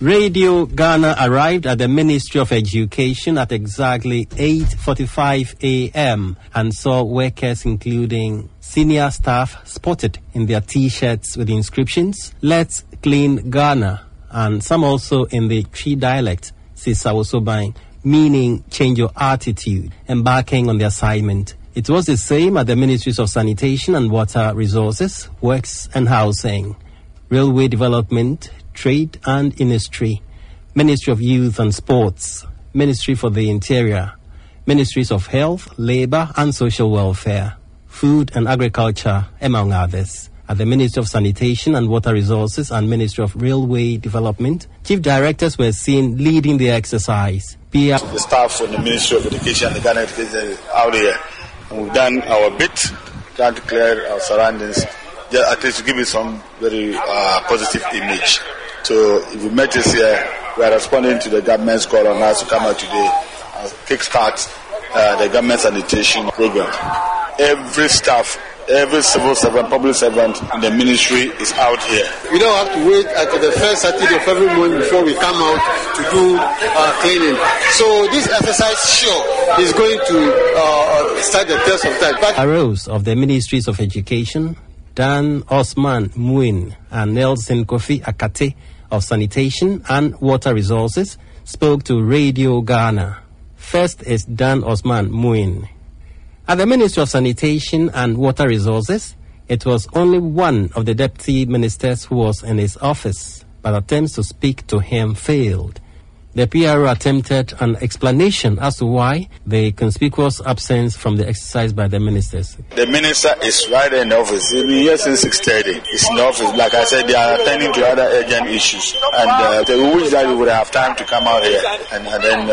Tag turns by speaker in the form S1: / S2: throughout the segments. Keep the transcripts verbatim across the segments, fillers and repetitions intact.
S1: Radio Ghana arrived at the Ministry of Education at exactly eight forty-five a.m. and saw workers including senior staff spotted in their T-shirts with inscriptions, "Let's Clean Ghana," and some also in the Twi dialect, Sisawosobang, meaning change your attitude, embarking on the assignment. It was the same at the Ministries of Sanitation and Water Resources, Works and Housing, Railway Development, Trade and Industry, Ministry of Youth and Sports, Ministry for the Interior, Ministries of Health, Labour and Social Welfare, Food and Agriculture, among others. At the Ministry of Sanitation and Water Resources and Ministry of Railway Development, chief directors were seen leading the exercise. P R
S2: The staff from the Ministry of Education and the Ghana Education out here, and we've done our bit, trying to clear our surroundings, just at least to give it some very uh, positive image. So if you met us here, we are responding to the government's call on us to come out today and kickstart uh, the government sanitation program. Every staff, every civil servant, public servant in the ministry is out here.
S3: We don't have to wait until the first Saturday of every month before we come out to do uh, cleaning. So this exercise, sure, is going to uh, start the test of time. But
S1: arose of the Ministries of Education, Dan Osman Muin and Nelson Kofi Akate of Sanitation and Water Resources spoke to Radio Ghana. First is Dan Osman Muin. At the Ministry of Sanitation and Water Resources, it was only one of the deputy ministers who was in his office, but attempts to speak to him failed. The P R O attempted an explanation as to why the conspicuous absence from the exercise by the ministers.
S2: The minister is right in the office. He's been here since six thirty. He's in the office. Like I said, they are attending to other urgent issues. And uh, they wish that we would have time to come out here and, and then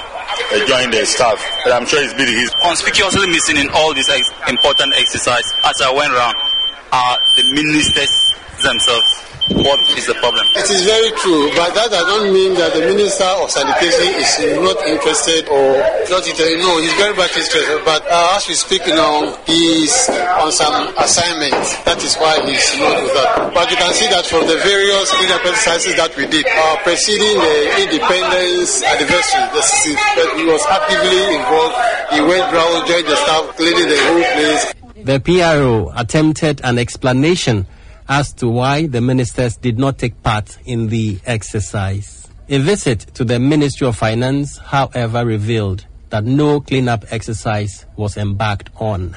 S2: uh, join the staff. But I'm sure he's busy. He's
S4: conspicuously missing in all this ex- important exercise. As I went around, are the ministers themselves. What is the problem?
S3: It is very true, but that does not mean that the Minister of Sanitation is not interested or not interested. No, he's very much interested. But uh, as we speak now, he's on some assignment. That is why he's not with us. But you can see that from the various cleanup exercises that we did, uh, preceding the independence anniversary, the sixteenth, he was actively involved. He went round, joined the staff, cleaning the whole place.
S1: The P R O attempted an explanation as to why the ministers did not take part in the exercise. A visit to the Ministry of Finance, however, revealed that no cleanup exercise was embarked on.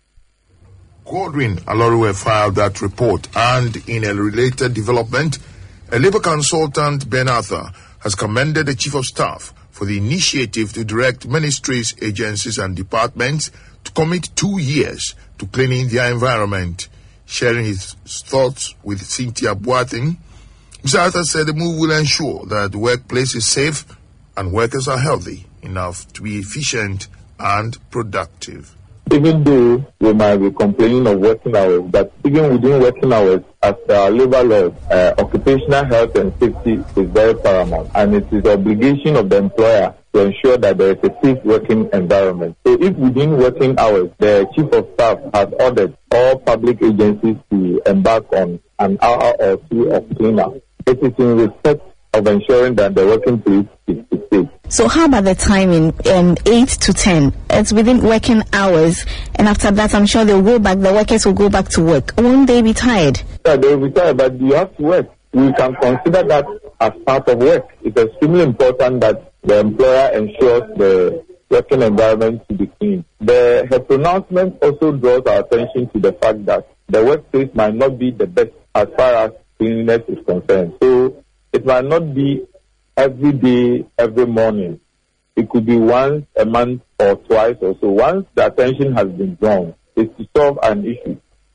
S5: Godwin Alorue filed that report, and in a related development, a Labour consultant, Ben Arthur, has commended the Chief of Staff for the initiative to direct ministries, agencies and departments to commit two years to cleaning their environment. Sharing his thoughts with Cynthia Boateng, Mister Arthur said the move will ensure that the workplace is safe and workers are healthy enough to be efficient and productive.
S6: Even though we might be complaining of working hours, but even within working hours, as our labor laws, uh, occupational health and safety is very paramount, and it is the obligation of the employer to ensure that there is a safe working environment. So if within working hours, the Chief of Staff has ordered all public agencies to embark on an hour or two of cleanup, it is in respect of ensuring that the working place is safe.
S7: So how about the timing, um, eight to ten? It's within working hours, and after that, I'm sure they'll go back, the workers will go back to work. Won't they be tired?
S6: Yeah, they will be tired, but you have to work. We can consider that as part of work. It's extremely important that the employer ensures the working environment to be clean. The, her pronouncement also draws our attention to the fact that the workplace might not be the best as far as cleanliness is concerned. So it might not be every day, every morning. It could be once a month or twice or so. Once the attention has been drawn, it's to solve an issue.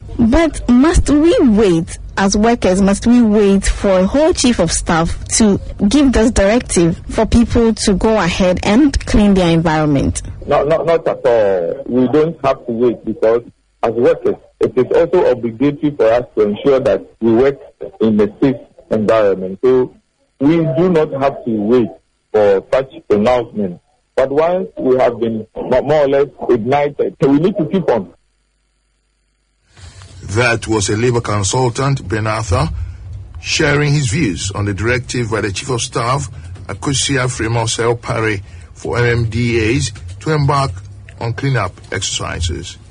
S7: But must we wait, as workers, must we wait for a whole Chief of Staff to give this directive for people to go ahead and clean their environment?
S6: No, no, not at all. We don't have to wait, because as workers, it is also obligatory for us to ensure that we work in a safe environment. So we do not have to wait for such pronouncements. But once we have been more or less ignited, so we need to keep on.
S5: That was a Labour consultant, Ben Arthur, sharing his views on the directive by the Chief of Staff, Akosua Fremosel Pare, for M M D As to embark on cleanup exercises.